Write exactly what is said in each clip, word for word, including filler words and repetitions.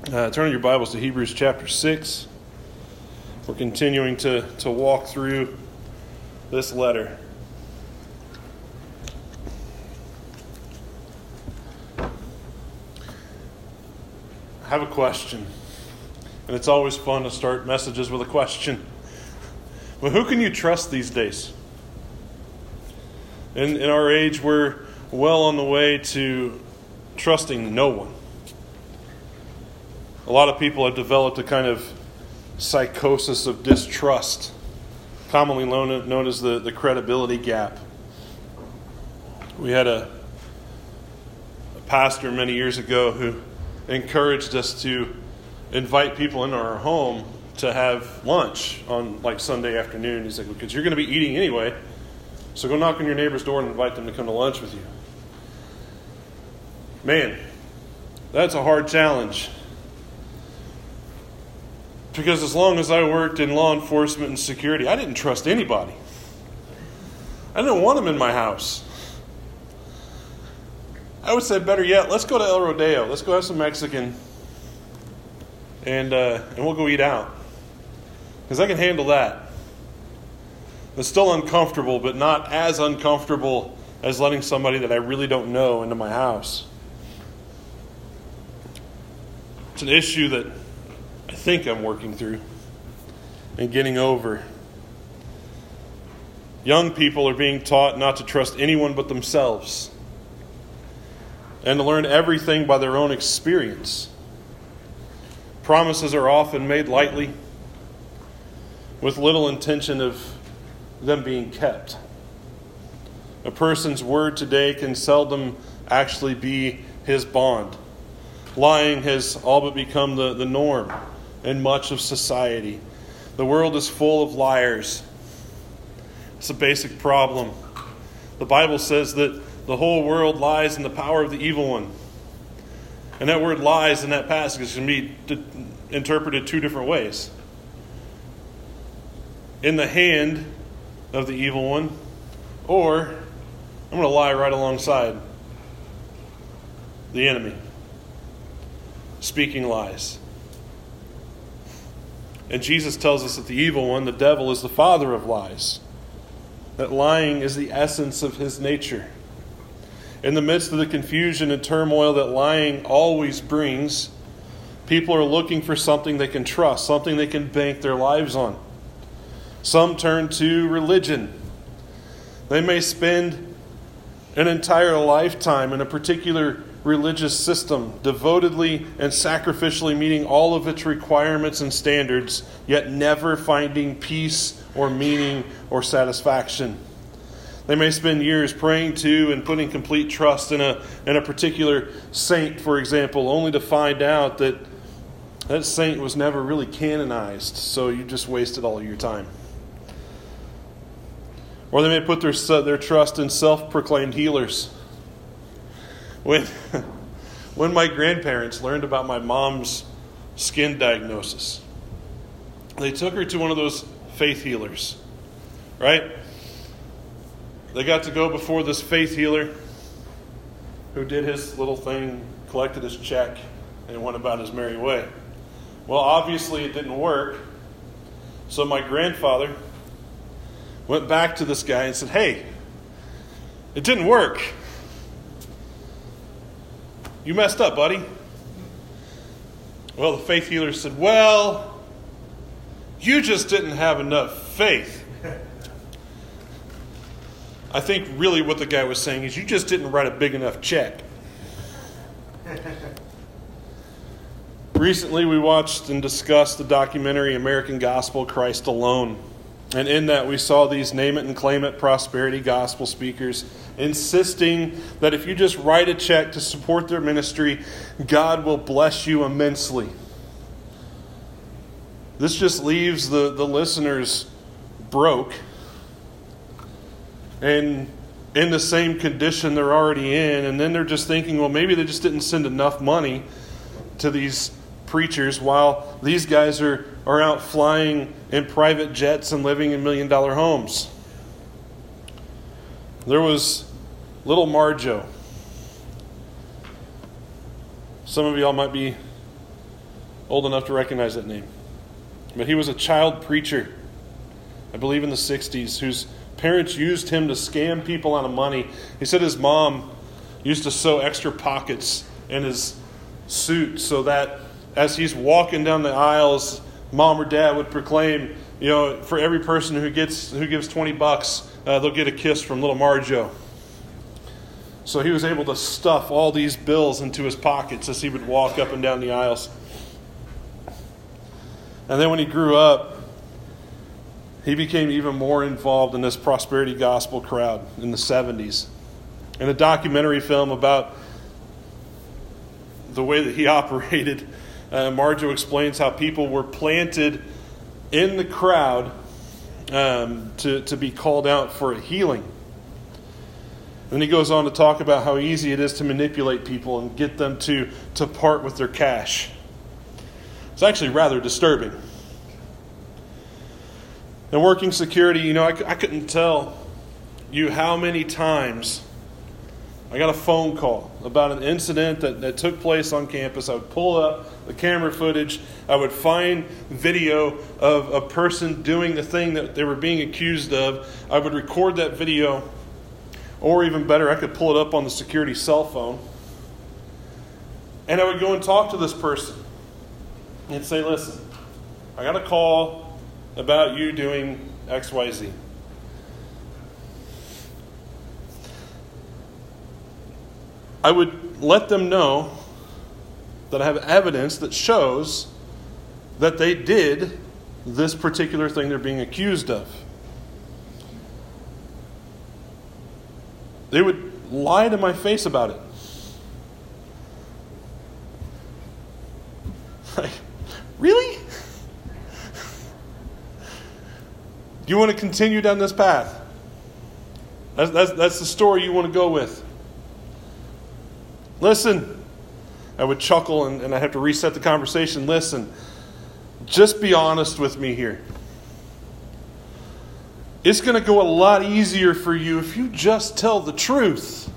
Uh, turn your Bibles to Hebrews chapter six. We're continuing to, to walk through this letter. I have a question, and it's always fun to start messages with a question. But who can you trust these days? In, in our age, we're well on the way to trusting no one. A lot of people have developed a kind of psychosis of distrust, commonly known, known as the, the credibility gap. We had a, a pastor many years ago who encouraged us to invite people into our home to have lunch on like Sunday afternoon. He's like, because you're going to be eating anyway, so go knock on your neighbor's door and invite them to come to lunch with you. Man, that's a hard challenge. Because as long as I worked in law enforcement and security, I didn't trust anybody. I didn't want them in my house. I would say, better yet, let's go to El Rodeo. Let's go have some Mexican, and uh, and we'll go eat out. Because I can handle that. It's still uncomfortable, but not as uncomfortable as letting somebody that I really don't know into my house. It's an issue that I think I'm working through and getting over. Young people are being taught not to trust anyone but themselves and to learn everything by their own experience. Promises are often made lightly with little intention of them being kept. A person's word today can seldom actually be his bond. Lying has all but become the, the norm in much of society. The world is full of liars. It's a basic problem. The Bible says that the whole world lies in the power of the evil one. And that word lies in that passage can be d- interpreted two different ways. In the hand of the evil one, or I'm going to lie right alongside the enemy, speaking lies. And Jesus tells us that the evil one, the devil, is the father of lies. That lying is the essence of his nature. In the midst of the confusion and turmoil that lying always brings, people are looking for something they can trust, something they can bank their lives on. Some turn to religion. They may spend an entire lifetime in a particular religious system, devotedly and sacrificially meeting all of its requirements and standards, yet never finding peace or meaning or satisfaction. They may spend years praying to and putting complete trust in a in a particular saint, for example, only to find out that that saint was never really canonized, so you just wasted all of your time. Or they may put their their trust in self-proclaimed healers. When, when my grandparents learned about my mom's skin diagnosis, they took her to one of those faith healers, right? They got to go before this faith healer who did his little thing, collected his check, and went about his merry way. Well, obviously it didn't work, so my grandfather went back to this guy and said, hey, it didn't work. You messed up, buddy. Well, the faith healer said, well, you just didn't have enough faith. I think really what the guy was saying is you just didn't write a big enough check. Recently, we watched and discussed the documentary American Gospel, Christ Alone. And in that, we saw these name it and claim it prosperity gospel speakers insisting that if you just write a check to support their ministry, God will bless you immensely. This just leaves the, the listeners broke and in the same condition they're already in. And then they're just thinking, well, maybe they just didn't send enough money to these preachers while these guys are, are out flying in private jets and living in million dollar homes. There was little Marjo. Some of y'all might be old enough to recognize that name. But he was a child preacher, I believe in the sixties, whose parents used him to scam people out of money. He said his mom used to sew extra pockets in his suit so that as he's walking down the aisles, mom or dad would proclaim, you know, for every person who gets who gives twenty bucks, uh, they'll get a kiss from little Marjo. So he was able to stuff all these bills into his pockets as he would walk up and down the aisles. And then when he grew up, he became even more involved in this prosperity gospel crowd in the seventies. In a documentary film about the way that he operated, uh, Marjo explains how people were planted in the crowd um, to, to be called out for a healing. Then he goes on to talk about how easy it is to manipulate people and get them to, to part with their cash. It's actually rather disturbing. In working security, you know, I, I couldn't tell you how many times I got a phone call about an incident that, that took place on campus. I would pull up the camera footage. I would find video of a person doing the thing that they were being accused of. I would record that video. Or even better, I could pull it up on the security cell phone. And I would go and talk to this person and say, listen, I got a call about you doing X Y Z. I would let them know that I have evidence that shows that they did this particular thing they're being accused of. They would lie to my face about it. Like, really? Do you want to continue down this path? That's, that's, that's the story you want to go with. Listen. I would chuckle and, and I have to reset the conversation. Listen, just be honest with me here. It's going to go a lot easier for you if you just tell the truth.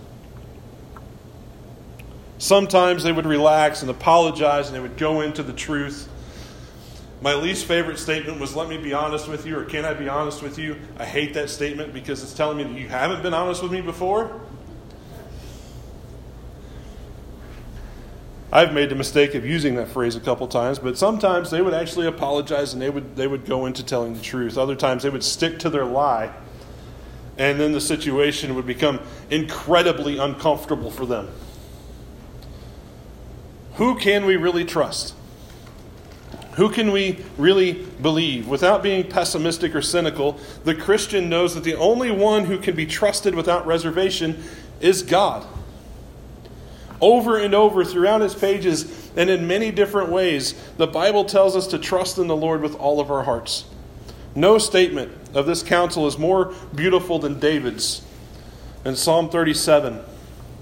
Sometimes they would relax and apologize and they would go into the truth. My least favorite statement was, let me be honest with you, or can I be honest with you? I hate that statement because it's telling me that you haven't been honest with me before. I've made the mistake of using that phrase a couple times, but sometimes they would actually apologize and they would they would go into telling the truth. Other times they would stick to their lie, and then the situation would become incredibly uncomfortable for them. Who can we really trust? Who can we really believe? Without being pessimistic or cynical, the Christian knows that the only one who can be trusted without reservation is God. Over and over throughout his pages and in many different ways, the Bible tells us to trust in the Lord with all of our hearts. No statement of this counsel is more beautiful than David's. In Psalm thirty-seven, it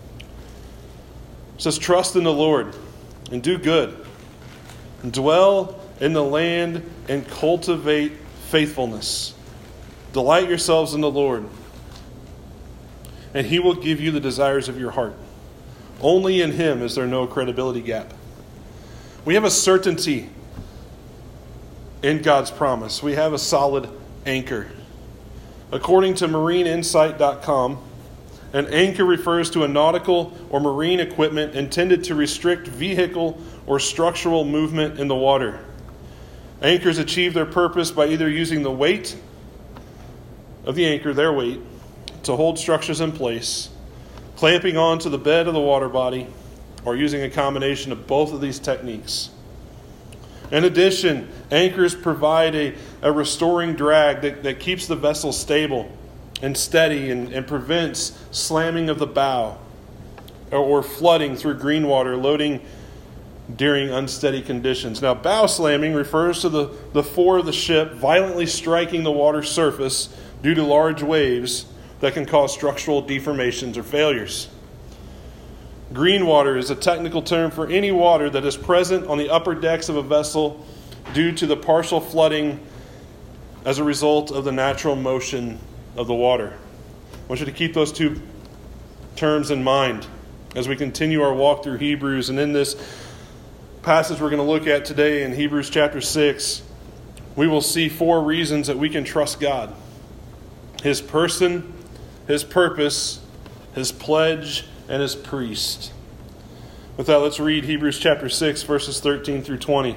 says, trust in the Lord and do good, and dwell in the land and cultivate faithfulness. Delight yourselves in the Lord, and he will give you the desires of your heart. Only in him is there no credibility gap. We have a certainty in God's promise. We have a solid anchor. According to marine insight dot com, an anchor refers to a nautical or marine equipment intended to restrict vehicle or structural movement in the water. Anchors achieve their purpose by either using the weight of the anchor, their weight, to hold structures in place, clamping onto the bed of the water body, or using a combination of both of these techniques. In addition, anchors provide a, a restoring drag that, that keeps the vessel stable and steady and, and prevents slamming of the bow or, or flooding through green water, loading during unsteady conditions. Now, bow slamming refers to the, the fore of the ship violently striking the water's surface due to large waves that can cause structural deformations or failures. Green water is a technical term for any water that is present on the upper decks of a vessel due to the partial flooding as a result of the natural motion of the water. I want you to keep those two terms in mind as we continue our walk through Hebrews. And in this passage we're going to look at today in Hebrews chapter six, we will see four reasons that we can trust God: His person, His purpose, His pledge, and His priest. With that, let's read Hebrews chapter six, verses thirteen through twenty.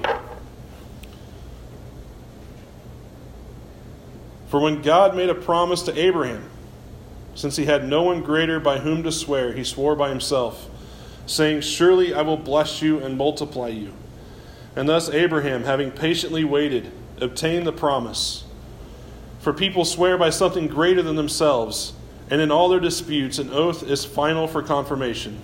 For when God made a promise to Abraham, since he had no one greater by whom to swear, he swore by himself, saying, "Surely I will bless you and multiply you." And thus Abraham, having patiently waited, obtained the promise. For people swear by something greater than themselves, and in all their disputes an oath is final for confirmation.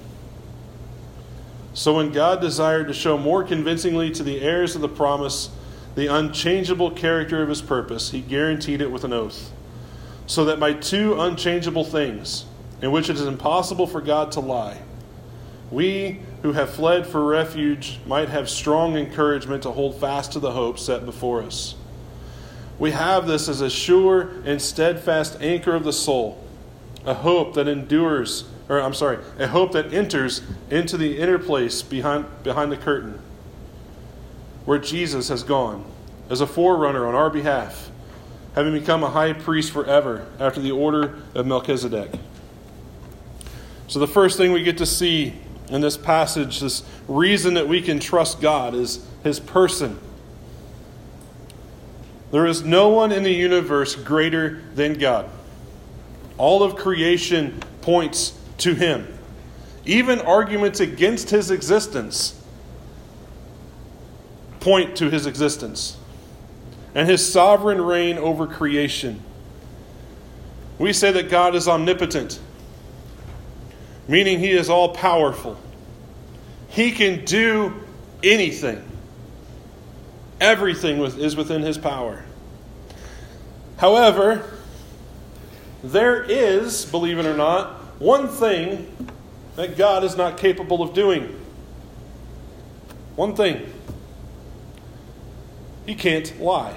So when God desired to show more convincingly to the heirs of the promise the unchangeable character of his purpose, he guaranteed it with an oath, so that by two unchangeable things, in which it is impossible for God to lie, we who have fled for refuge might have strong encouragement to hold fast to the hope set before us. We have this as a sure and steadfast anchor of the soul, a hope that endures, or I'm sorry, a hope that enters into the inner place behind, behind the curtain, where Jesus has gone as a forerunner on our behalf, having become a high priest forever after the order of Melchizedek. So the first thing we get to see in this passage, this reason that we can trust God, is his person. There is no one in the universe greater than God. All of creation points to him. Even arguments against his existence point to his existence and his sovereign reign over creation. We say that God is omnipotent, meaning he is all-powerful. He can do anything. Everything is within his power. However, there is, believe it or not, one thing that God is not capable of doing. One thing. He can't lie.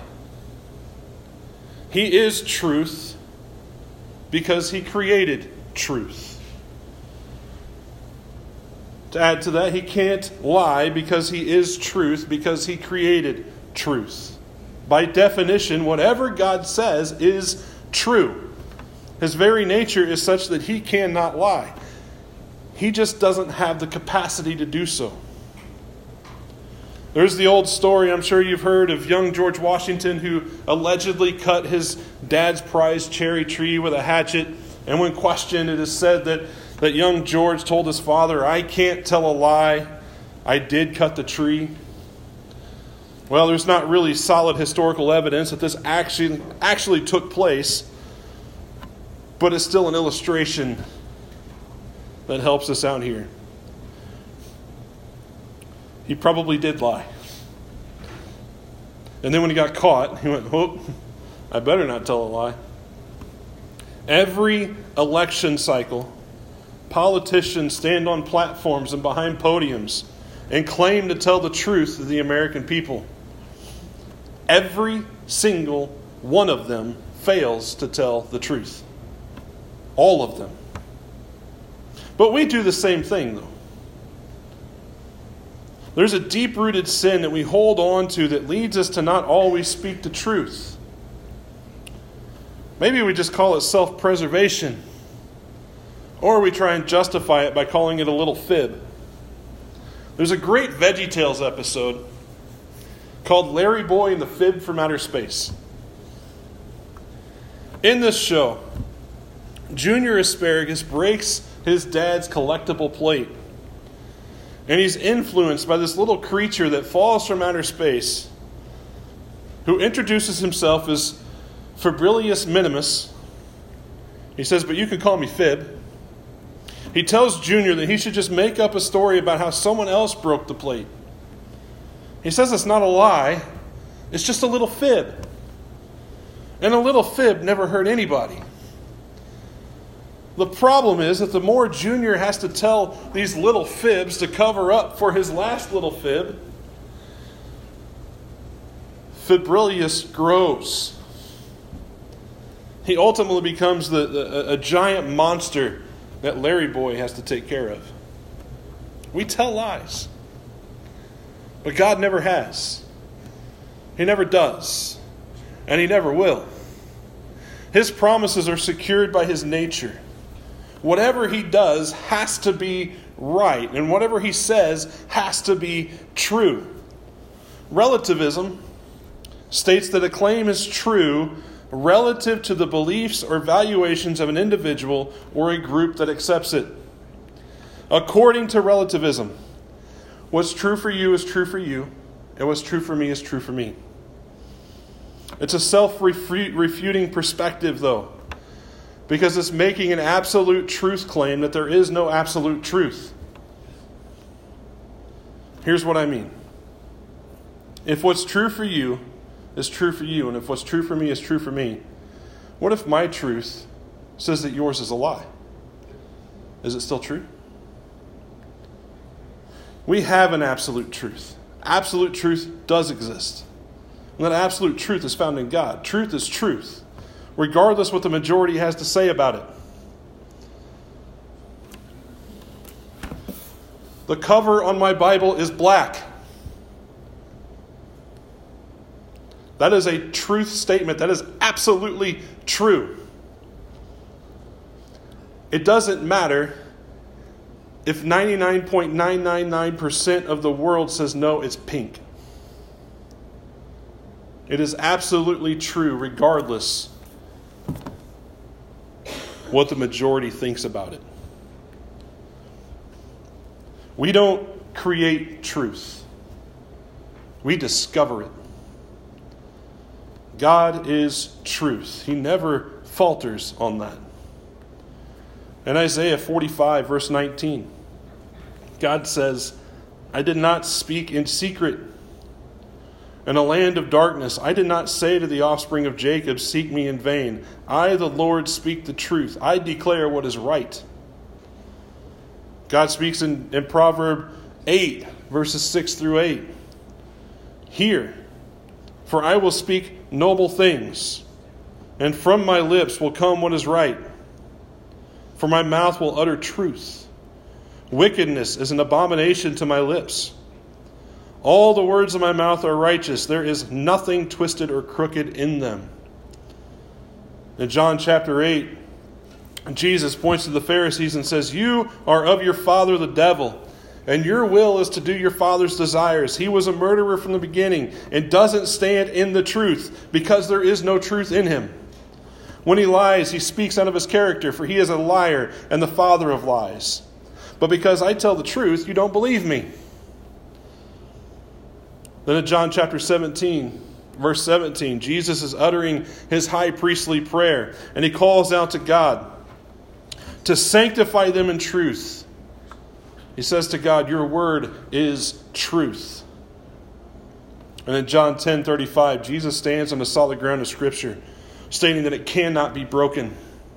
He is truth because he created truth. To add to that, he can't lie because he is truth, because he created truth. By definition, whatever God says is true. His very nature is such that he cannot lie. He just doesn't have the capacity to do so. There's the old story, I'm sure you've heard, of young George Washington who allegedly cut his dad's prized cherry tree with a hatchet. And when questioned, it is said that, that young George told his father, "I can't tell a lie. I did cut the tree." Well, there's not really solid historical evidence that this actually, actually took place, but it's still an illustration that helps us out here. He probably did lie. And then when he got caught, he went, "Oh, I better not tell a lie." Every election cycle, politicians stand on platforms and behind podiums and claim to tell the truth to the American people. Every single one of them fails to tell the truth. All of them. But we do the same thing, though. There's a deep-rooted sin that we hold on to that leads us to not always speak the truth. Maybe we just call it self-preservation. Or we try and justify it by calling it a little fib. There's a great VeggieTales episode called Larry Boy and the Fib from Outer Space. In this show, Junior Asparagus breaks his dad's collectible plate. And he's influenced by this little creature that falls from outer space, who introduces himself as Febrilius Minimus. He says, "But you can call me Fib." He tells Junior that he should just make up a story about how someone else broke the plate. He says it's not a lie, it's just a little fib. And a little fib never hurt anybody. The problem is that the more Junior has to tell these little fibs to cover up for his last little fib, Febrilius grows. He ultimately becomes the, the, a giant monster that Larry Boy has to take care of. We tell lies. But God never has. He never does. And He never will. His promises are secured by His nature. Whatever He does has to be right, and whatever He says has to be true. Relativism states that a claim is true relative to the beliefs or valuations of an individual or a group that accepts it. According to relativism, what's true for you is true for you, and what's true for me is true for me. It's a self-refuting perspective, though, because it's making an absolute truth claim that there is no absolute truth. Here's what I mean. If what's true for you is true for you, and if what's true for me is true for me, what if my truth says that yours is a lie? Is it still true? We have an absolute truth. Absolute truth does exist. And that absolute truth is found in God. Truth is truth, regardless what the majority has to say about it. The cover on my Bible is black. That is a truth statement. That is absolutely true. It doesn't matter if ninety-nine point nine nine nine percent of the world says no, it's pink. It is absolutely true regardless what the majority thinks about it. We don't create truth. We discover it. God is truth. He never falters on that. In Isaiah forty-five, verse nineteen, God says, I did not speak in secret in a land of darkness. I did not say to the offspring of Jacob, seek me in vain. I, the Lord, speak the truth. I declare what is right. God speaks in, in Proverbs eight, verses six through eight. Hear, for I will speak noble things, and from my lips will come what is right. For my mouth will utter truth. Wickedness is an abomination to my lips. All the words of my mouth are righteous. There is nothing twisted or crooked in them. In John chapter eight, Jesus points to the Pharisees and says, you are of your father the devil, and your will is to do your father's desires. He was a murderer from the beginning and doesn't stand in the truth because there is no truth in him. When he lies, he speaks out of his character, for he is a liar and the father of lies. But because I tell the truth, you don't believe me. Then in John chapter seventeen, verse seventeen, Jesus is uttering his high priestly prayer, and he calls out to God to sanctify them in truth. He says to God, your word is truth. And in John ten thirty-five, Jesus stands on the solid ground of Scripture, stating that it cannot be broken.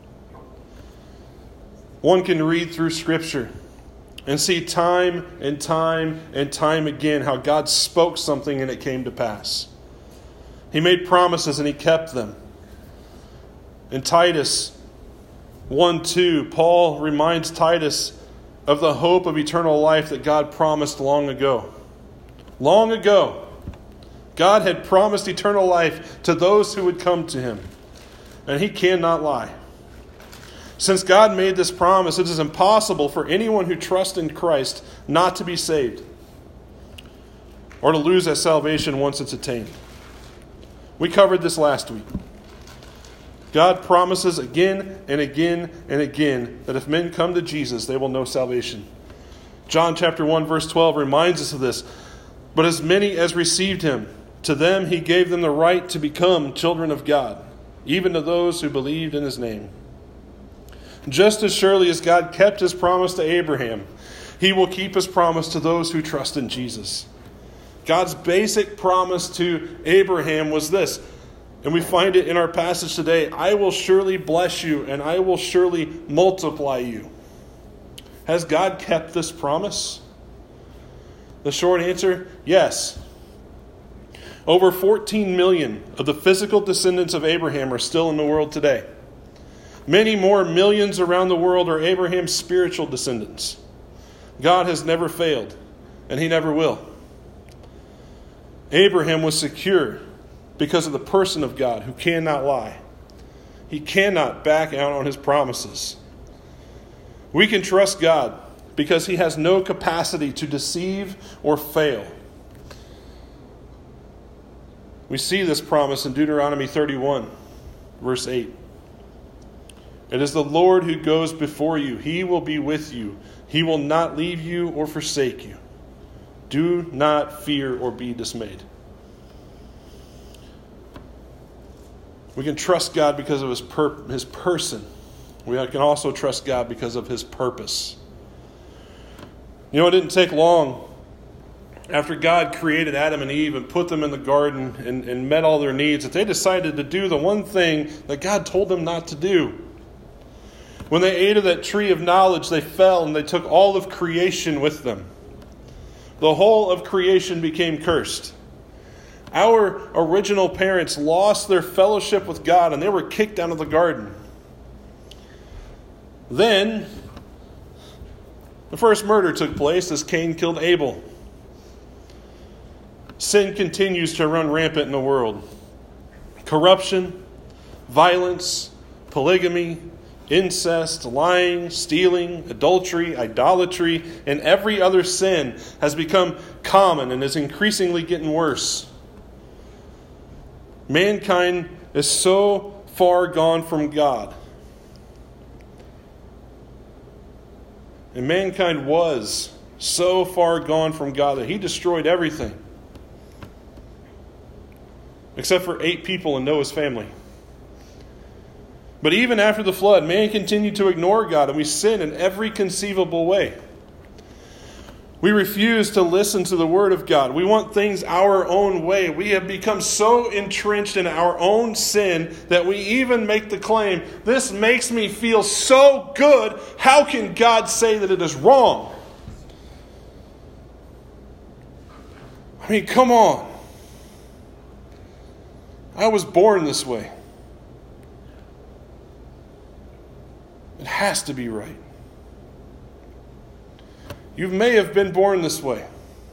One can read through Scripture and see time and time and time again how God spoke something and it came to pass. He made promises and he kept them. In Titus one two, Paul reminds Titus of the hope of eternal life that God promised long ago. Long ago, God had promised eternal life to those who would come to him. And he cannot lie. Since God made this promise, it is impossible for anyone who trusts in Christ not to be saved or to lose that salvation once it's attained. We covered this last week. God promises again and again and again that if men come to Jesus, they will know salvation. John chapter one, verse twelve reminds us of this. But as many as received him, to them he gave them the right to become children of God, even to those who believed in his name. Just as surely as God kept his promise to Abraham, he will keep his promise to those who trust in Jesus. God's basic promise to Abraham was this, and we find it in our passage today: I will surely bless you and I will surely multiply you. Has God kept this promise? The short answer, yes. Over fourteen million of the physical descendants of Abraham are still in the world today. Many more millions around the world are Abraham's spiritual descendants. God has never failed, and he never will. Abraham was secure because of the person of God who cannot lie. He cannot back out on his promises. We can trust God because he has no capacity to deceive or fail. We see this promise in Deuteronomy thirty-one, verse eight. It is the Lord who goes before you. He will be with you. He will not leave you or forsake you. Do not fear or be dismayed. We can trust God because of his, per- his person. We can also trust God because of his purpose. You know, it didn't take long after God created Adam and Eve and put them in the garden and, and met all their needs that they decided to do the one thing that God told them not to do. When they ate of that tree of knowledge, they fell and they took all of creation with them. The whole of creation became cursed. Our original parents lost their fellowship with God and they were kicked out of the garden. Then, the first murder took place as Cain killed Abel. Sin continues to run rampant in the world. Corruption, violence, polygamy, incest, lying, stealing, adultery, idolatry, and every other sin has become common and is increasingly getting worse. Mankind is so far gone from God. And mankind was so far gone from God that he destroyed everything. Except for eight people in Noah's family. But even after the flood, man continued to ignore God and we sin in every conceivable way. We refuse to listen to the Word of God. We want things our own way. We have become so entrenched in our own sin that we even make the claim, this makes me feel so good, how can God say that it is wrong? I mean, come on. I was born this way. It has to be right. You may have been born this way.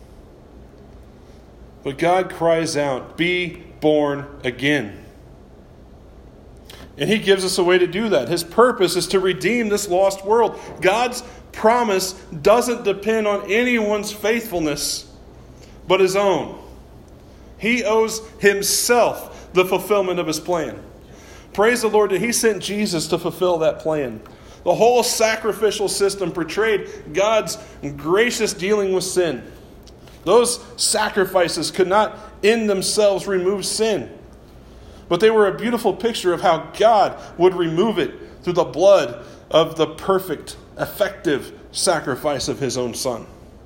But God cries out, be born again. And he gives us a way to do that. His purpose is to redeem this lost world. God's promise doesn't depend on anyone's faithfulness, but his own. He owes himself the fulfillment of his plan. Praise the Lord that he sent Jesus to fulfill that plan. The whole sacrificial system portrayed God's gracious dealing with sin. Those sacrifices could not in themselves remove sin. But they were a beautiful picture of how God would remove it through the blood of the perfect, effective sacrifice of his own Son.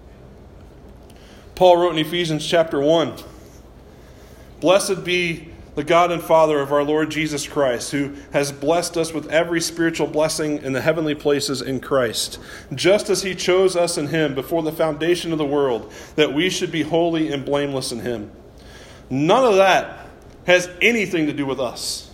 Paul wrote in Ephesians chapter one, "Blessed be the God and Father of our Lord Jesus Christ, who has blessed us with every spiritual blessing in the heavenly places in Christ, just as he chose us in him before the foundation of the world, that we should be holy and blameless in him." None of that has anything to do with us.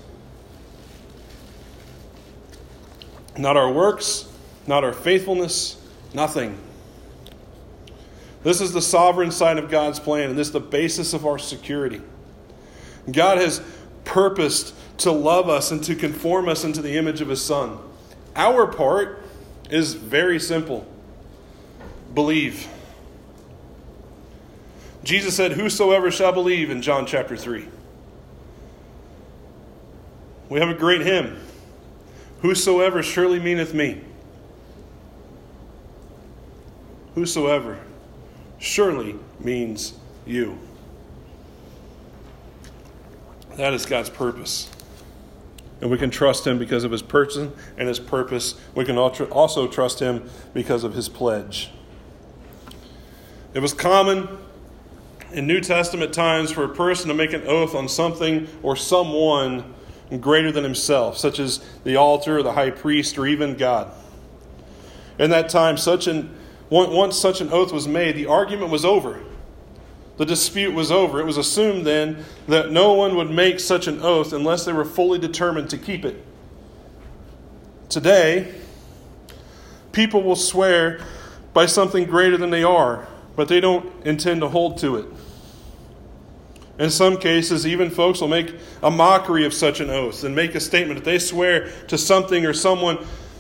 Not our works, not our faithfulness, nothing. This is the sovereign side of God's plan, and this is the basis of our security. God has purposed to love us and to conform us into the image of his Son. Our part is very simple. Believe. Jesus said, "Whosoever shall believe," in John chapter three. We have a great hymn. "Whosoever surely meaneth me." Whosoever surely means you. That is God's purpose. And we can trust him because of his person and his purpose. We can also trust him because of his pledge. It was common in New Testament times for a person to make an oath on something or someone greater than himself, such as the altar, the high priest, or even God. In that time, such an, once such an oath was made, the argument was over. The dispute was over. It was assumed then that no one would make such an oath unless they were fully determined to keep it. Today, people will swear by something greater than they are, but they don't intend to hold to it. In some cases, even folks will make a mockery of such an oath and make a statement that they swear to something or someone.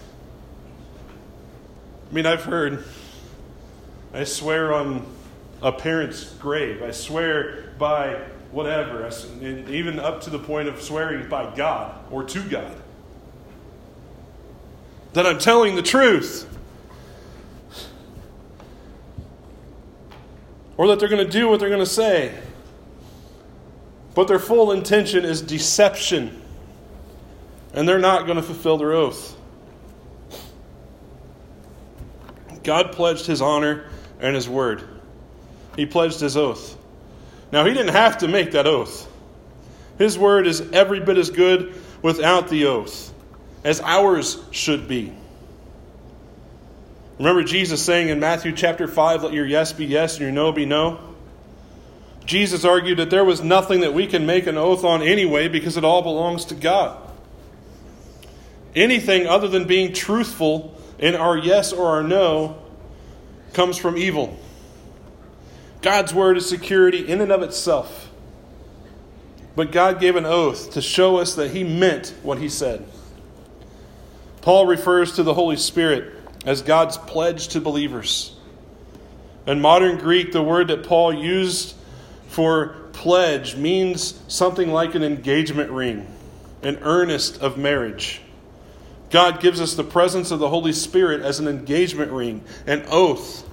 I mean, I've heard, I swear on a parent's grave. I swear by whatever. And even up to the point of swearing by God or to God. That I'm telling the truth. Or that they're going to do what they're going to say. But their full intention is deception. And they're not going to fulfill their oath. God pledged His honor and His word. He pledged His oath. Now, He didn't have to make that oath. His word is every bit as good without the oath as ours should be. Remember Jesus saying in Matthew chapter five, let your yes be yes and your no be no? Jesus argued that there was nothing that we can make an oath on anyway because it all belongs to God. Anything other than being truthful in our yes or our no comes from evil. God's word is security in and of itself. But God gave an oath to show us that He meant what He said. Paul refers to the Holy Spirit as God's pledge to believers. In modern Greek, the word that Paul used for pledge means something like an engagement ring, an earnest of marriage. God gives us the presence of the Holy Spirit as an engagement ring, an oath.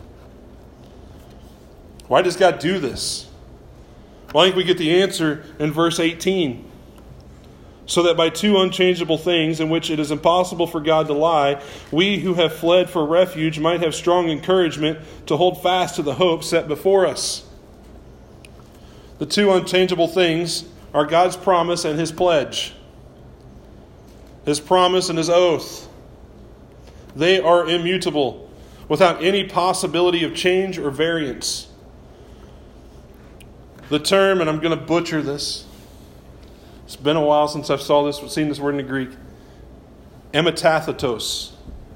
Why does God do this? Well, I think we get the answer in verse eighteen. So that by two unchangeable things in which it is impossible for God to lie, we who have fled for refuge might have strong encouragement to hold fast to the hope set before us. The two unchangeable things are God's promise and His pledge. His promise and His oath. They are immutable, without any possibility of change or variance. The term, and I'm going to butcher this, it's been a while since I've saw this, seen this word in the Greek, emetathetos.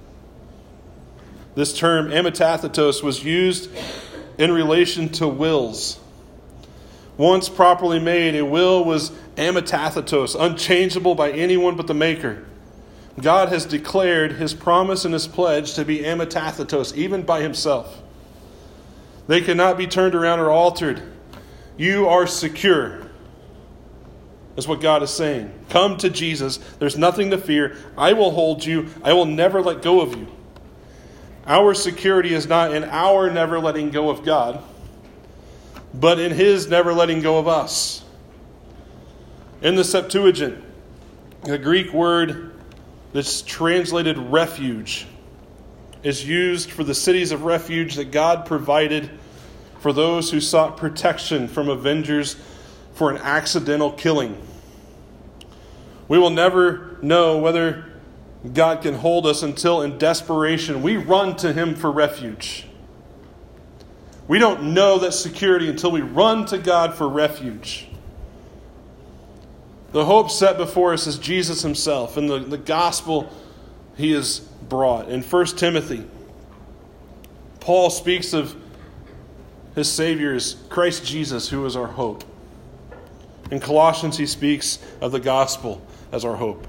This term, emetathetos, was used in relation to wills. Once properly made, a will was emetathetos, unchangeable by anyone but the maker. God has declared His promise and His pledge to be emetathetos, even by Himself. They cannot be turned around or altered. You are secure. That's what God is saying. Come to Jesus. There's nothing to fear. I will hold you. I will never let go of you. Our security is not in our never letting go of God, but in His never letting go of us. In the Septuagint, the Greek word that's translated refuge is used for the cities of refuge that God provided for those who sought protection from avengers for an accidental killing. We will never know whether God can hold us until in desperation we run to Him for refuge. We don't know that security until we run to God for refuge. The hope set before us is Jesus Himself and the, the gospel He has brought. In First Timothy, Paul speaks of his Savior as Christ Jesus, who is our hope. In Colossians, he speaks of the gospel as our hope.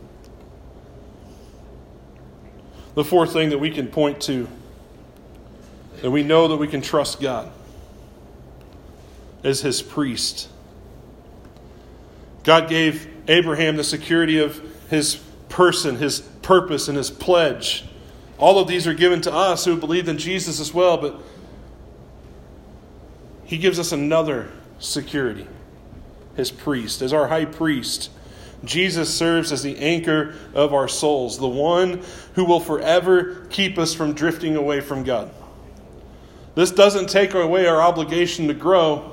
The fourth thing that we can point to, that we know that we can trust God, is His priest. God gave Abraham the security of His person, His purpose, and His pledge. All of these are given to us who believe in Jesus as well, but He gives us another security. His priest, as our high priest. Jesus serves as the anchor of our souls, the one who will forever keep us from drifting away from God. This doesn't take away our obligation to grow,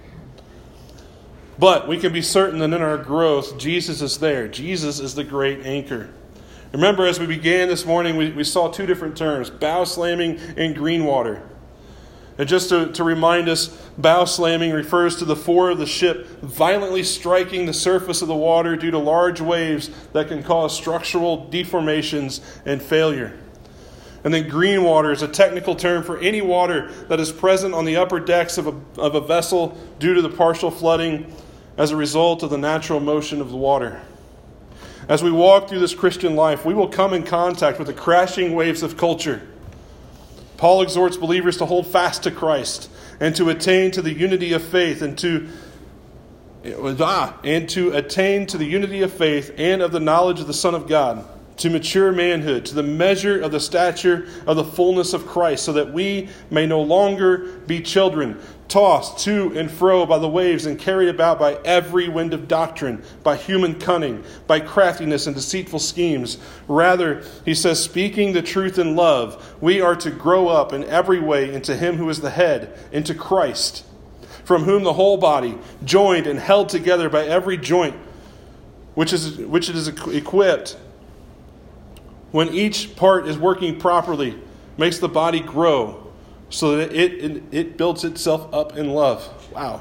but we can be certain that in our growth, Jesus is there. Jesus is the great anchor. Remember, as we began this morning, we, we saw two different terms, bow slamming and green water. And just to, to remind us, bow slamming refers to the fore of the ship violently striking the surface of the water due to large waves that can cause structural deformations and failure. And then green water is a technical term for any water that is present on the upper decks of a, of a vessel due to the partial flooding as a result of the natural motion of the water. As we walk through this Christian life, we will come in contact with the crashing waves of culture. Paul exhorts believers to hold fast to Christ and to attain to the unity of faith and to ah, and to attain to the unity of faith and of the knowledge of the Son of God, to mature manhood, to the measure of the stature of the fullness of Christ, so that we may no longer be children, tossed to and fro by the waves and carried about by every wind of doctrine, by human cunning, by craftiness and deceitful schemes. Rather, he says, speaking the truth in love, we are to grow up in every way into him who is the head, into Christ, from whom the whole body, joined and held together by every joint, which is which it is equipped, when each part is working properly, makes the body grow, so that it, it, it builds itself up in love. Wow.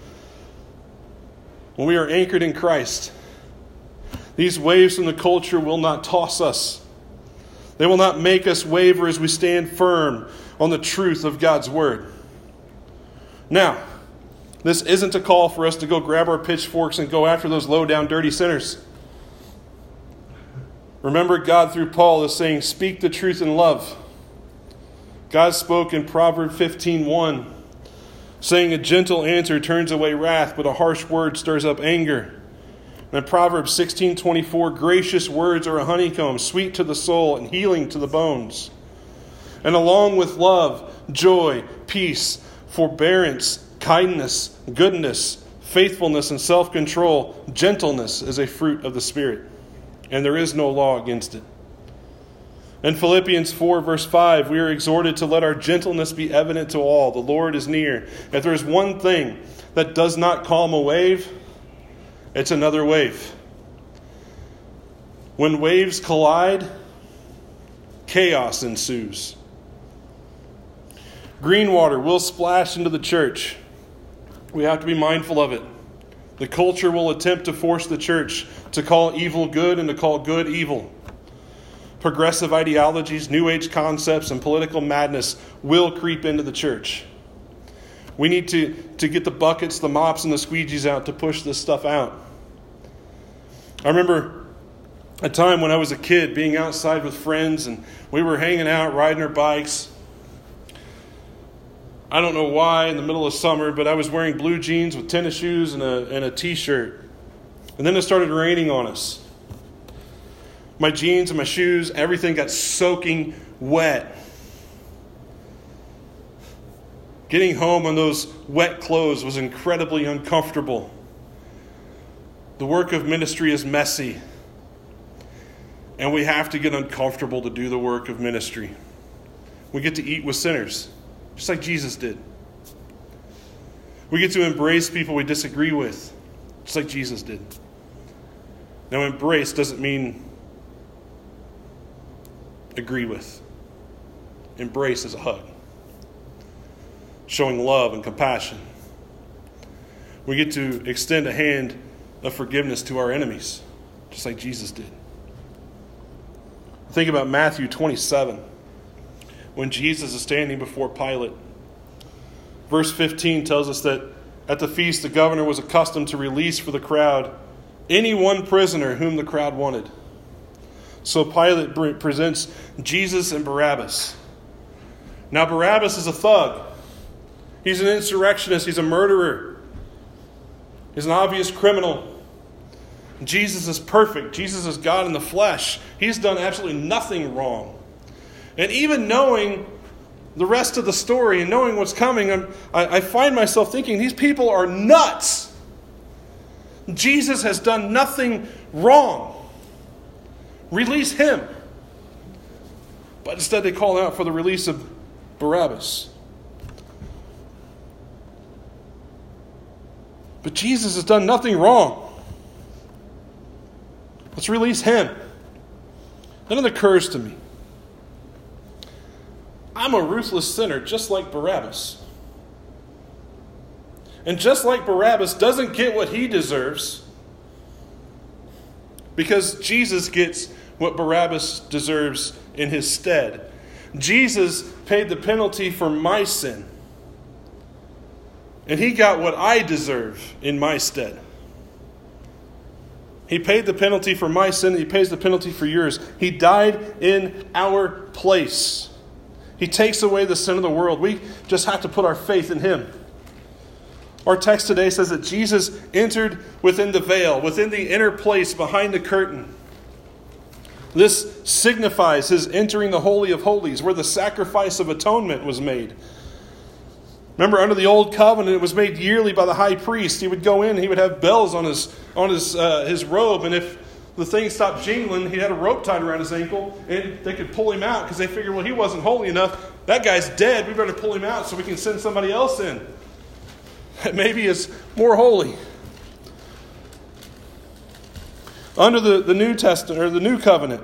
When we are anchored in Christ, these waves from the culture will not toss us. They will not make us waver as we stand firm on the truth of God's word. Now, this isn't a call for us to go grab our pitchforks and go after those low-down, dirty sinners. Remember, God through Paul is saying, speak the truth in love. God spoke in Proverbs fifteen one, saying, a gentle answer turns away wrath, but a harsh word stirs up anger. And in Proverbs sixteen twenty-four, gracious words are a honeycomb, sweet to the soul and healing to the bones. And along with love, joy, peace, forbearance, kindness, goodness, faithfulness, and self-control, gentleness is a fruit of the Spirit, and there is no law against it. In Philippians four, verse five, we are exhorted to let our gentleness be evident to all. The Lord is near. If there is one thing that does not calm a wave, it's another wave. When waves collide, chaos ensues. Green water will splash into the church. We have to be mindful of it. The culture will attempt to force the church to call evil good and to call good evil. Progressive ideologies, New Age concepts, and political madness will creep into the church. We need to, to get the buckets, the mops, and the squeegees out to push this stuff out. I remember a time when I was a kid being outside with friends, and we were hanging out, riding our bikes. I don't know why in the middle of summer, but I was wearing blue jeans with tennis shoes and a, and a t-shirt. And then it started raining on us. My jeans and my shoes, everything got soaking wet. Getting home on those wet clothes was incredibly uncomfortable. The work of ministry is messy. And we have to get uncomfortable to do the work of ministry. We get to eat with sinners, just like Jesus did. We get to embrace people we disagree with, just like Jesus did. Now, embrace doesn't mean agree with. Embrace is a hug, showing love and compassion. We get to extend a hand of forgiveness to our enemies, just like Jesus did. Think about Matthew twenty-seven, when Jesus is standing before Pilate. Verse fifteen tells us that at the feast, the governor was accustomed to release for the crowd any one prisoner whom the crowd wanted. So Pilate presents Jesus and Barabbas. Now Barabbas is a thug. He's an insurrectionist. He's a murderer. He's an obvious criminal. Jesus is perfect. Jesus is God in the flesh. He's done absolutely nothing wrong. And even knowing the rest of the story and knowing what's coming, I'm, I, I find myself thinking, these people are nuts. Jesus has done nothing wrong. Release him. But instead they call out for the release of Barabbas. But Jesus has done nothing wrong. Let's release him. Then it occurs to me, I'm a ruthless sinner just like Barabbas. And just like Barabbas doesn't get what he deserves, because Jesus gets what Barabbas deserves in his stead. Jesus paid the penalty for my sin. And he got what I deserve in my stead. He paid the penalty for my sin. He pays the penalty for yours. He died in our place. He takes away the sin of the world. We just have to put our faith in him. Our text today says that Jesus entered within the veil, within the inner place behind the curtain. This signifies his entering the Holy of Holies, where the sacrifice of atonement was made. Remember, under the old covenant, it was made yearly by the high priest. He would go in, he would have bells on his on his uh, his robe, and if the thing stopped jingling, he had a rope tied around his ankle, and they could pull him out because they figured, well, he wasn't holy enough. That guy's dead. We better pull him out so we can send somebody else in that maybe is more holy. Under the, the New Testament or the New Covenant,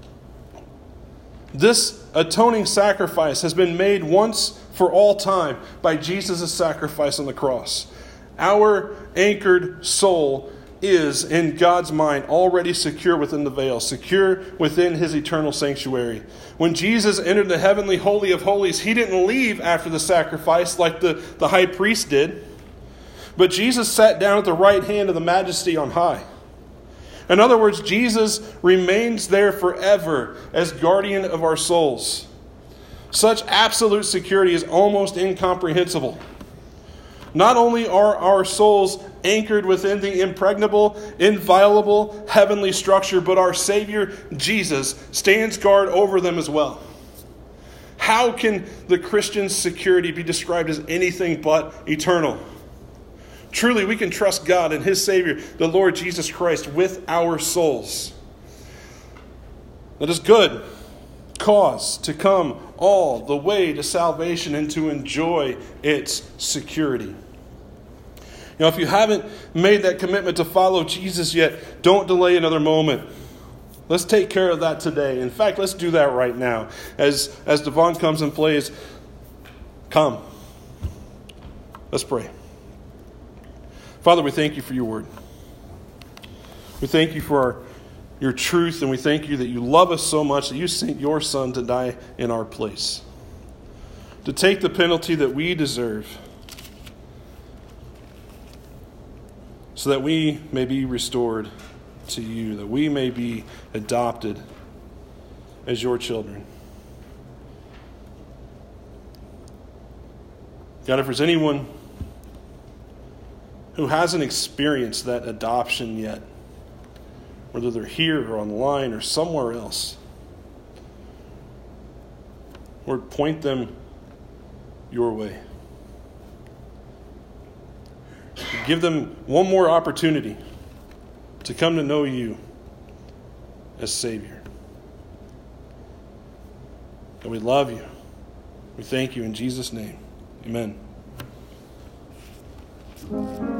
this atoning sacrifice has been made once for all time by Jesus' sacrifice on the cross. Our anchored soul is, in God's mind, already secure within the veil, secure within his eternal sanctuary. When Jesus entered the heavenly Holy of Holies, he didn't leave after the sacrifice like the, the high priest did. But Jesus sat down at the right hand of the Majesty on high. In other words, Jesus remains there forever as guardian of our souls. Such absolute security is almost incomprehensible. Not only are our souls anchored within the impregnable, inviolable heavenly structure, but our Savior, Jesus, stands guard over them as well. How can the Christian's security be described as anything but eternal? Truly, we can trust God and his Savior, the Lord Jesus Christ, with our souls. That is good cause to come all the way to salvation and to enjoy its security. You know, if you haven't made that commitment to follow Jesus yet, don't delay another moment. Let's take care of that today. In fact, let's do that right now. As, as Devon comes and plays, come. Let's pray. Father, we thank you for your word. We thank you for our, your truth, and we thank you that you love us so much that you sent your Son to die in our place, to take the penalty that we deserve, so that we may be restored to you, that we may be adopted as your children. God, if there's anyone who hasn't experienced that adoption yet, whether they're here or online or somewhere else, Lord, point them your way. Give them one more opportunity to come to know you as Savior. And we love you. We thank you in Jesus' name. Amen.